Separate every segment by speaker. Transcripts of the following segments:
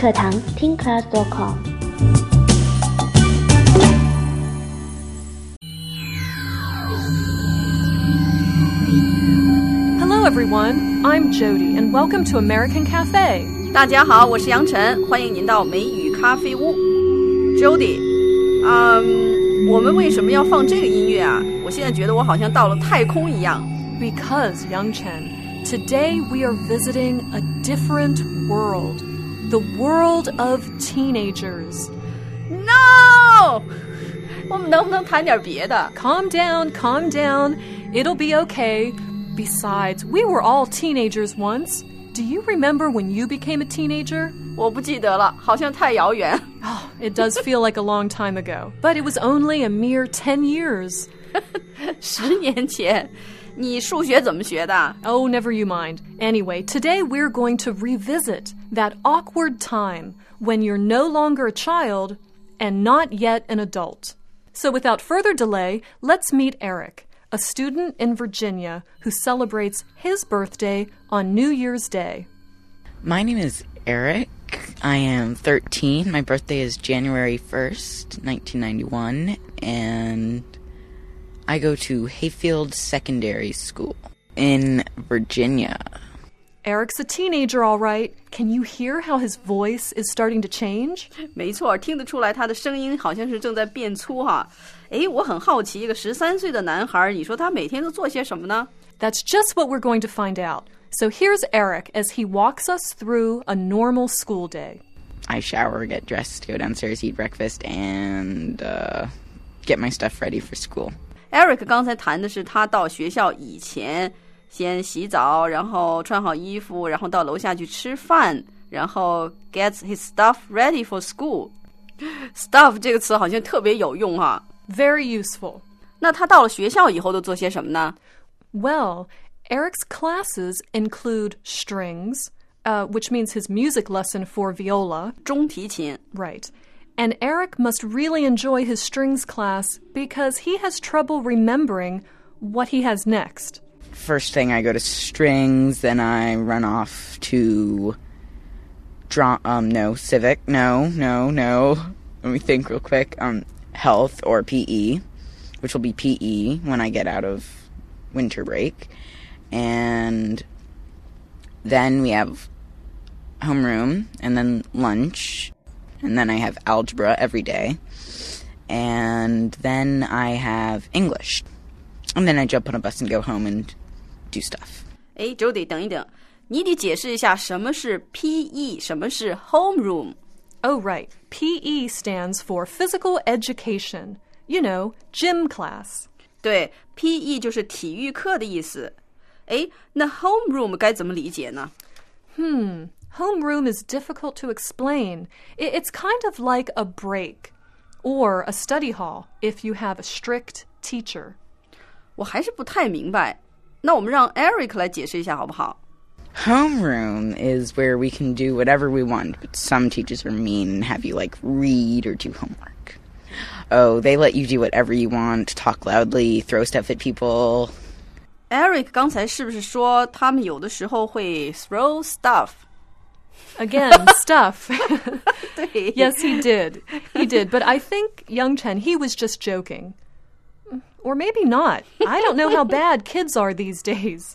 Speaker 1: 课堂听 class.com。
Speaker 2: Hello everyone, I'm Jody and welcome to American Cafe.
Speaker 3: 大家好，我是杨晨，欢迎您到美语咖啡屋。Jody，我们为什么要放这个音乐啊？我现在觉得我好像到了太空一样。
Speaker 2: Because, Young Chen, today we are visiting a different world. The world of teenagers.
Speaker 3: No! 我们能不能谈点别的？
Speaker 2: Calm down, calm down. It'll be okay. Besides, we were all teenagers once. Do you remember when you became a teenager?
Speaker 3: 我不记得了，好像太遥远。
Speaker 2: Oh, it does feel like a long time ago. But it was only a mere 10 years.
Speaker 3: 10年前，你数学怎么学的？
Speaker 2: Oh, never you mind. Anyway, today we're going to revisit that awkward time when you're no longer a child and not yet an adult. So without further delay, let's meet Eric, a student in Virginia who celebrates his birthday on New Year's Day.
Speaker 4: My name is Eric. I am 13. My birthday is January 1st, 1991, and I go to Hayfield Secondary School in Virginia.
Speaker 2: Eric's a teenager, all right. Can you hear how his voice is starting to change?
Speaker 3: 没错，听得出来他的声音好像是正在变粗哈。诶，我很好奇，一个13岁的男孩，你说他每天都做些什么呢？
Speaker 2: That's just what we're going to find out. So here's Eric as he walks us through a normal school day.
Speaker 4: I shower, get dressed, go downstairs, eat breakfast, and get my stuff ready for school.
Speaker 3: Eric 刚才谈的是他到学校以前先洗澡，然后穿好衣服，然后到楼下去吃饭，然后 gets his stuff ready for school. Stuff 这个词好像特别有用哈。
Speaker 2: Very useful.
Speaker 3: 那他到了学校以后都做些什么呢？
Speaker 2: Well, Eric's classes include strings, which means his music lesson for viola.
Speaker 3: 中提琴。
Speaker 2: Right. And Eric must really enjoy his strings class because he has trouble remembering what he has next.
Speaker 4: First thing, I go to strings, then I run off to civic. No. Let me think real quick. Health or PE, which will be PE when I get out of winter break. And then we have homeroom, and then lunch, and then I have algebra every day. And then I have English. And then I jump on a bus and go home and do stuff.
Speaker 3: 诶 Jody 等一等，你得解释一下什么是 PE， 什么是 homeroom。
Speaker 2: Oh, right. PE stands for physical education. You know, gym class.
Speaker 3: 对 PE 就是体育课的意思。诶，那 homeroom 该怎么理解呢？
Speaker 2: Homeroom is difficult to explain. It's kind of like a break or a study hall if you have a strict teacher.
Speaker 3: 我还是不太明白，那我们让 Eric 来解释一下好不好？
Speaker 4: Homeroom is where we can do whatever we want, but some teachers are mean and have you, read or do homework. Oh, they let you do whatever you want, talk loudly, throw stuff at people.
Speaker 3: Eric 刚才是不是说他们有的时候会 throw stuff?
Speaker 2: Again, stuff.
Speaker 3: 对
Speaker 2: Yes, he did. He did. But I think, Young Chen, he was just joking. Or maybe not. I don't know how bad kids are these days.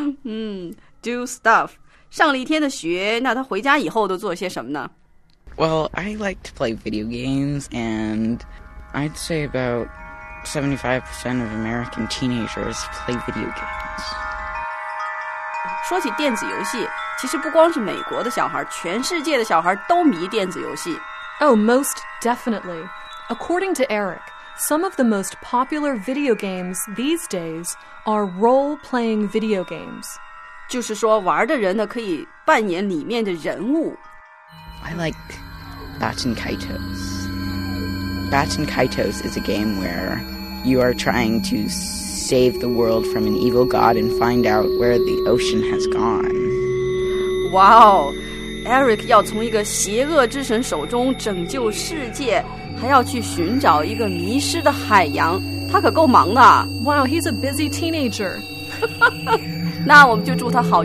Speaker 3: do stuff. 上了一天的学，那他回家以后都做些什么呢？
Speaker 4: Well, I like to play video games, and I'd say about 75% of American teenagers play video games.
Speaker 3: 说起电子游戏，其实不光是美国的小孩，全世界的小孩都迷电子游戏。
Speaker 2: Oh, most definitely. According to Eric, some of the most popular video games these days are role-playing video games.
Speaker 3: 就是说玩的人呢可以扮演里面的人物。
Speaker 4: I like Baten Kaitos. Baten Kaitos is a game where you are trying to save the world from an evil god and find out where the ocean has gone.
Speaker 3: 哇哦 Eric 要从一个邪恶之神手中拯救世界，还要去寻找一个迷失的海洋，他可够忙的。
Speaker 2: Wow, he's a busy teenager.
Speaker 3: 那我们就祝他好